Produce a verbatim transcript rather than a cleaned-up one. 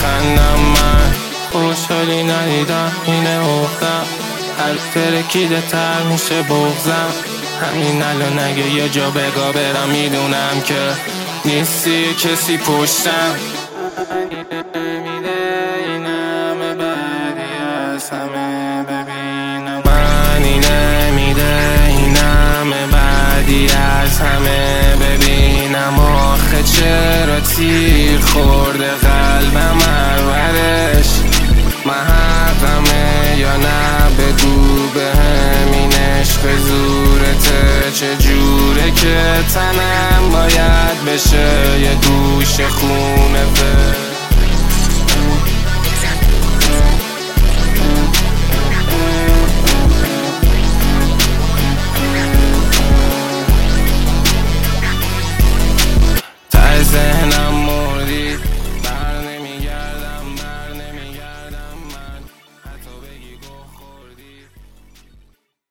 میخندم من خوشحالی ندیدم اینه افتم هر ترکیده تر میشه بغزم همین الان اگه یه جا بگا برم میدونم که نیستی کسی پشتم همه ببینم معنی نمیده این همه بعدی از همه ببینم آخه چرا تیر خورده قلبم پرورش من حقمه یا نه بگو به همین عشق زورته چجوره که تنم باید بشه یه دوش خونه به